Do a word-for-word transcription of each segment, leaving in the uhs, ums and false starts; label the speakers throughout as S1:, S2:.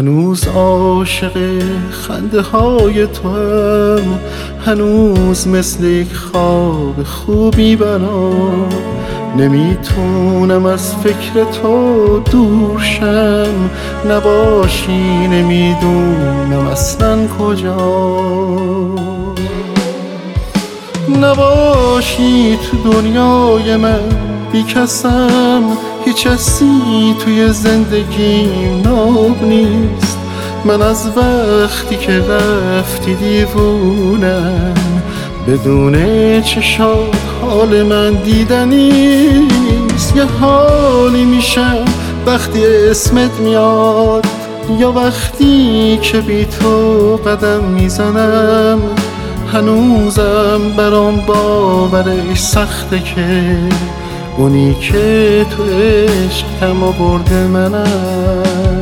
S1: هنوز عاشق خنده های تو هم، هنوز مثل یک خواب خوبی برام. نمیتونم از فکر تو دور شم، نباشی نمیدونم اصلا کجا. نباشی تو دنیای من بی کسم، هیچ حسی توی زندگیم ناب نیست. من از وقتی که رفتی دیوونم، بدون چشات حال من دیدنیست. یه حالی میشم وقتی اسمت میاد، یا وقتی که بی تو قدم میزنم. هنوزم برام باورش سخته که اونی که تو عشق کم آورده منم.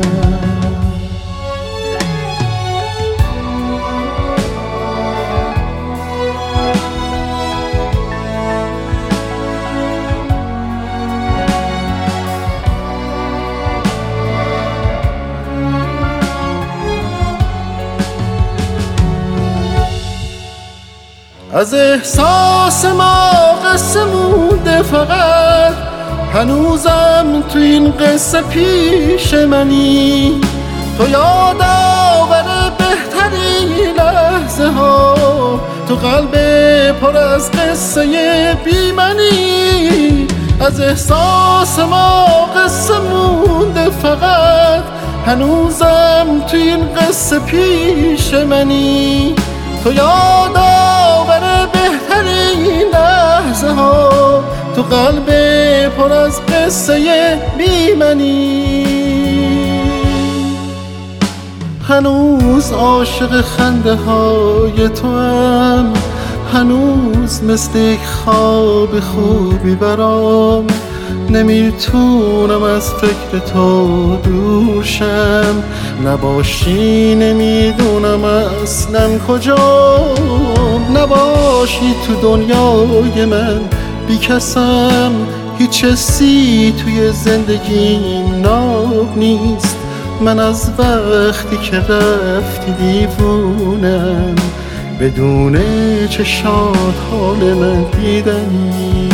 S1: از احساس ما قصه مونده فقط، هنوزم تو این قصه پیش منی. تو یاد آور بهترین لحظه ها، تو قلب پر از قصه بی منی. از احساس ما قصه مونده فقط، هنوزم تو این قصه پیش منی. تو یاد آور بهترین لحظه ها، تو قلب پر از قصه بی منی. هنوز عاشق خنده های تو هم، هنوز مثل یک خواب خوبی برام. نمیتونم از فکر تو دور شم، نباشی نمیدونم اصلا کجا. نباشی تو دنیای من بی کسم، هیچ حسی توی زندگیم ناب نیست. من از وقتی که رفتی دیوونم، بدون چشات حال من دیدنی.